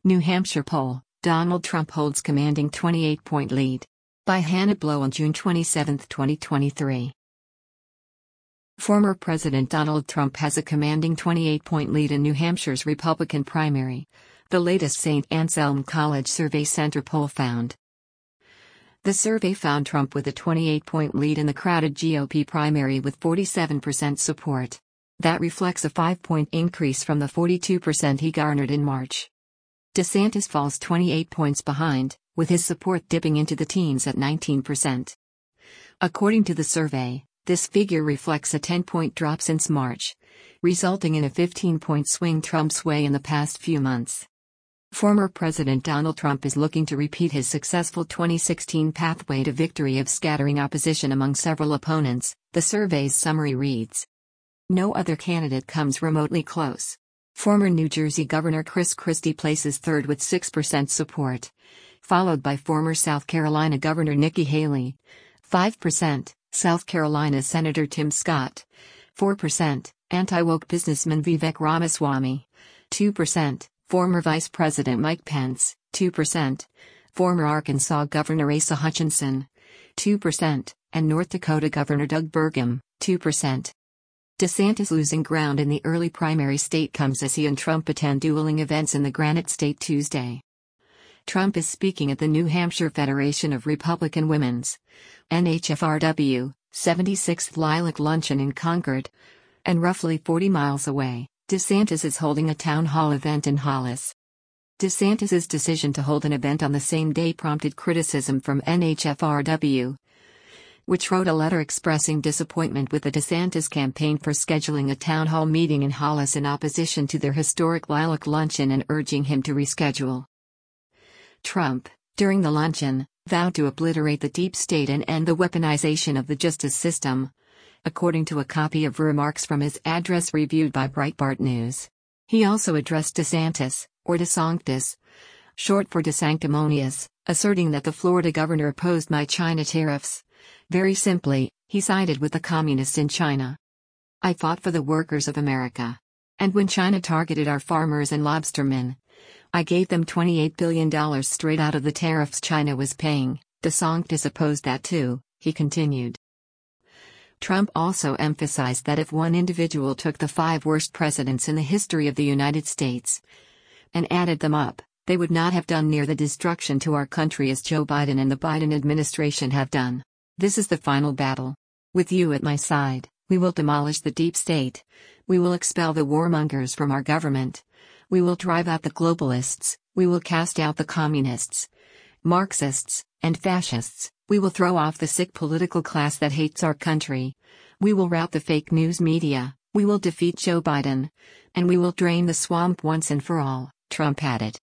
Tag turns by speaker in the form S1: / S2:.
S1: New Hampshire poll, Donald Trump holds commanding 28-point lead. By Hannah Blow on June 27, 2023. Former President Donald Trump has a commanding 28-point lead in New Hampshire's Republican primary, the latest St. Anselm College Survey Center poll found. The survey found Trump with a 28-point lead in the crowded GOP primary with 47% support. That reflects a 5-point increase from the 42% he garnered in March. DeSantis falls 28 points behind, with his support dipping into the teens at 19%. According to the survey, this figure reflects a 10-point drop since March, resulting in a 15-point swing Trump's way in the past few months. Former President Donald Trump is looking to repeat his successful 2016 pathway to victory of scattering opposition among several opponents, the survey's summary reads. No other candidate comes remotely close. Former New Jersey Governor Chris Christie places third with 6% support, followed by former South Carolina Governor Nikki Haley, 5%, South Carolina Senator Tim Scott, 4%, anti-woke businessman Vivek Ramaswamy, 2%, former Vice President Mike Pence, 2%, former Arkansas Governor Asa Hutchinson, 2%, and North Dakota Governor Doug Burgum, 2%. DeSantis losing ground in the early primary state comes as he and Trump attend dueling events in the Granite State Tuesday. Trump is speaking at the New Hampshire Federation of Republican Women's NHFRW 76th Lilac Luncheon in Concord, and roughly 40 miles away, DeSantis is holding a town hall event in Hollis. DeSantis's decision to hold an event on the same day prompted criticism from NHFRW, which wrote a letter expressing disappointment with the DeSantis campaign for scheduling a town hall meeting in Hollis in opposition to their historic Lilac Luncheon and urging him to reschedule. Trump, during the luncheon, vowed to obliterate the deep state and end the weaponization of the justice system, according to a copy of remarks from his address reviewed by Breitbart News. He also addressed DeSantis, or DeSanctis, short for DeSanctimonious, asserting that the Florida governor opposed my China tariffs. Very simply, he sided with the communists in China. I fought for the workers of America. And when China targeted our farmers and lobstermen, I gave them $28 billion straight out of the tariffs China was paying. DeSanctis opposed that too, he continued. Trump also emphasized that if one individual took the 5 worst presidents in the history of the United States and added them up, they would not have done near the destruction to our country as Joe Biden and the Biden administration have done. This is the final battle. With you at my side, we will demolish the deep state. We will expel the warmongers from our government. We will drive out the globalists. We will cast out the communists, Marxists, and fascists. We will throw off the sick political class that hates our country. We will rout the fake news media. We will defeat Joe Biden. And we will drain the swamp once and for all, Trump added.